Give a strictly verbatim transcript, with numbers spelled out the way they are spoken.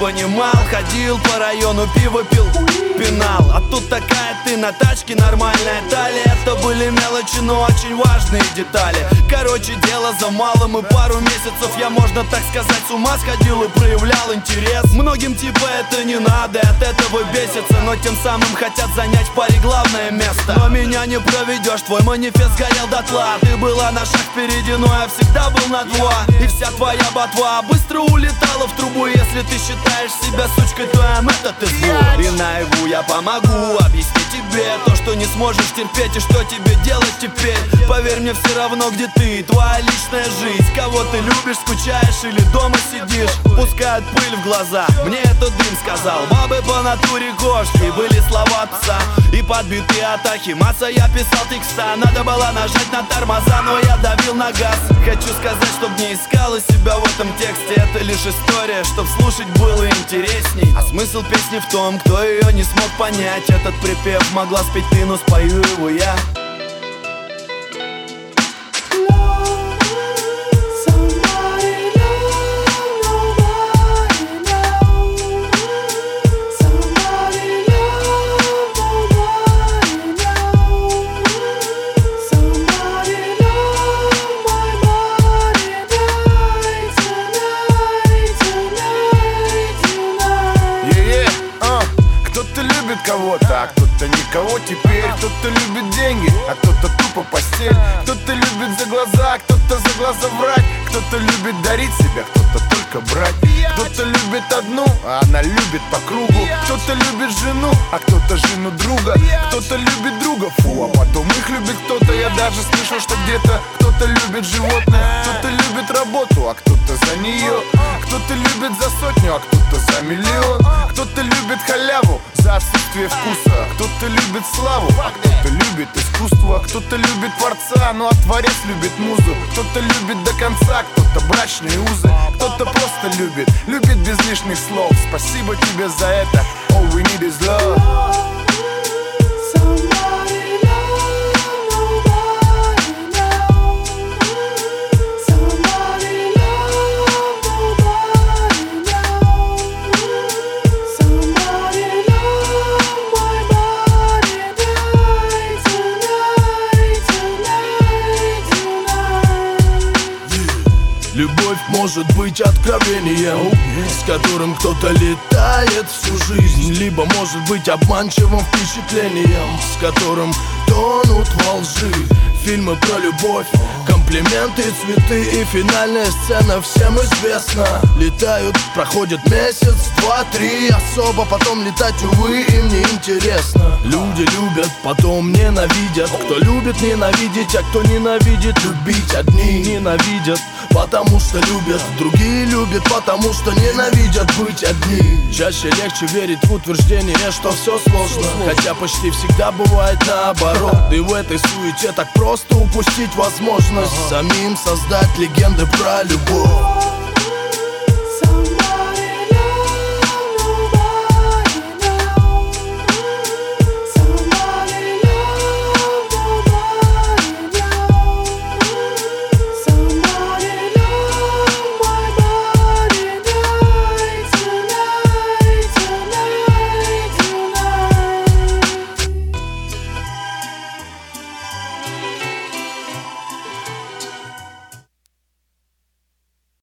понимал. Ходил по району, пиво пил, пинал. А тут такая ты на тачке, нормальная талия. Это были мелочи, но очень важные детали. Короче, дело за малым, и пару месяцев я, можно так сказать, с ума сходил и проявлял интерес. Многим типа это не надо, от этого бесится, но тем самым хотят занять в паре главное место. Но меня не проведешь, твой манифест горел дотла. Ты была на шаг впереди, но я всегда был на два. И вся твоя ботва быстро улетала в трубу. Если ты считаешь себя сучкой, то эм, это ты звук. И наяву я помогу объяснить тебе то, что не сможешь терпеть, и что тебе делать теперь. Поверь мне, все равно где ты, твоя личная жизнь. Кого ты любишь, скучаешь или дома сидишь. Пускают пыль в глаза, мне это дым сказал. Бабы по натуре кошки, были слова отца. И подбитые атаки, масса я писал текста. Надо было нажать на тормоза, но я давил на газ. Хочу сказать, чтоб не искала себя в этом тексте. Это лишь история, чтоб слушать было интересней. А смысл песни в том, кто ее не смог понять. Этот припев могла спеть ты, но спою его я. Кого-то, а кто-то никого теперь. Кто-то любит деньги, а кто-то тупо постель. Кто-то любит за глаза, кто-то за глаза врать. Кто-то любит дарить себя, кто-то только брать. Кто-то любит одну, а она любит по кругу. Кто-то любит жену, а кто-то жену друга. Кто-то любит друга, фу, а потом их любит кто-то. Я даже слышал, что где-то кто-то любит животное. Кто-то любит работу, а кто-то за нее. Кто-то любит за сотню, а кто-то за миллион. Кто-то любит халяву за отсутствие вкуса. Кто-то любит славу, а кто-то любит искусство. Кто-то любит творца, ну а творец любит музу. Кто-то любит до конца, кто-то брачные узы. Кто-то просто любит, любит без лишних слов. Спасибо тебе за это, all we need is love. Любовь может быть откровением, с которым кто-то летает всю жизнь. Либо может быть обманчивым впечатлением, с которым тонут во лжи. Фильмы про любовь, комплименты, цветы и финальная сцена всем известна. Летают, проходит месяц, два, три, особо потом летать, увы, им не интересно. Люди любят, потом ненавидят. Кто любит ненавидеть, а кто ненавидит любить. Одни ненавидят, потому что любят, другие любят, потому что ненавидят быть одни. Чаще легче верить в утверждение, что все сложно, хотя почти всегда бывает наоборот. И в этой суете так просто упустить возможность самим создать легенды про любовь.